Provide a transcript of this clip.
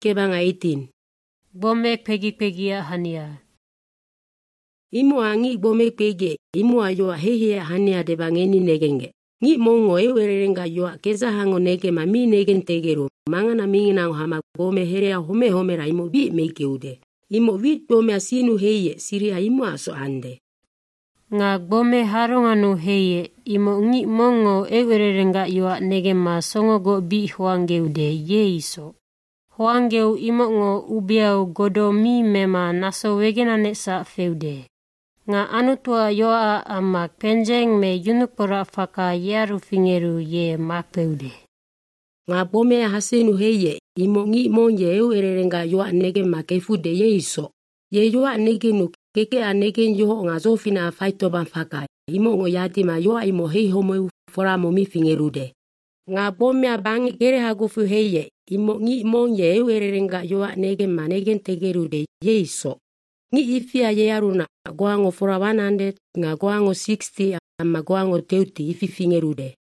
Kebanga 18. Bomek pegi-pegia hania. Imo angi bomek pegi, imo ayoa hehe hania de bangeni negenge. Ngi mongo werenga yoa keza hango nege mami negen tegero. Mangana mingina hama bome herea home ra imo bi mekeude. Imo wit bome asinu heye siria imo aso ande. Nga bome haronganu heye imo ngi mongo werenga yoa nege ma songo go bi huangeude yeiso. Huangeu imo ngo ubiau godo mi mema naso wegena nesa feude. Nga anutua yoa amak penjeng me yunupora faka yaru fingeru ye makpeude. Nga bome hasenu heye imo ngi monje werenga yoa nege makefude yeiso. Ye yoa nege nu keke anege njo nga zofina faitoban faka. Imo ngo yatima yoa imo hei homo fora momi fingerude. Nga bome abangi gere hagufu heye. Imo ngi monje werenga yoa nege manegen tegerude yeiso. Ngi ifia ye aruna goango fora 100 nga goango 60 ama goango 30 ifi fingerude.